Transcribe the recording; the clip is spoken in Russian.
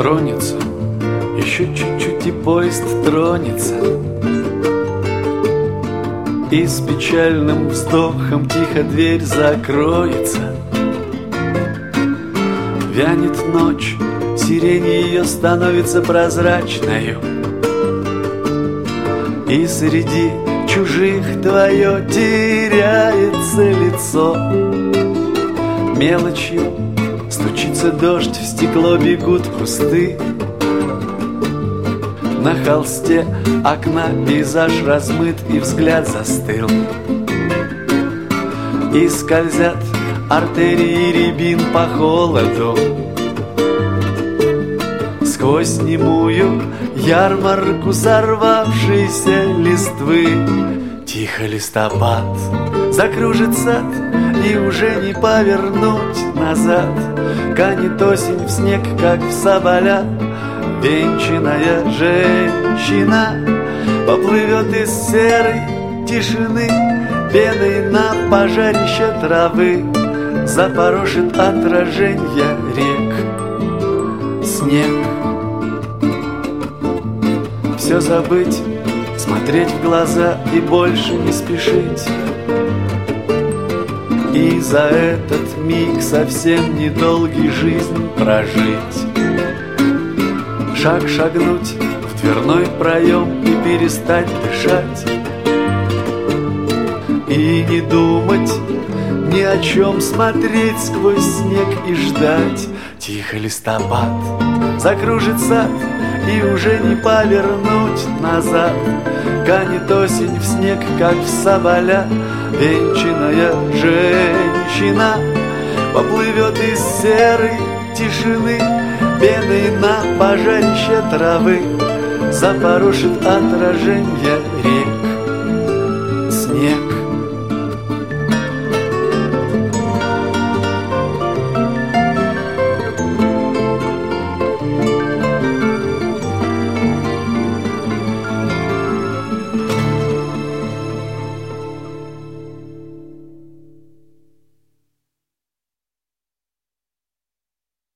тронется, еще чуть-чуть и поезд тронется. И с печальным вздохом тихо дверь закроется. Вянет ночь, сирень ее становится прозрачною, и среди чужих твое теряется лицо. Мелочью стучится дождь, в стекло бегут кусты. На холсте окна пейзаж размыт, и взгляд застыл. И скользят артерии рябин по холоду. Сквозь немую ярмарку сорвавшейся листвы. Тихо листопад закружит сад, и уже не повернуть назад. Канет осень в снег, как в соболя. Венчанная женщина поплывет из серой тишины, пеной на пожарище травы запорошит отраженья рек. Снег. Все забыть, смотреть в глаза и больше не спешить. И за этот миг совсем недолгий жизнь прожить. Шаг шагнуть в дверной проем и перестать дышать. И не думать ни о чем, смотреть сквозь снег и ждать. Тихо листопад закружит сад, и уже не повернуть назад. Канет осень в снег, как в соболя. Венчанная женщина поплывет из серой тишины, пеной на пожарище травы запорошит отраженья рек.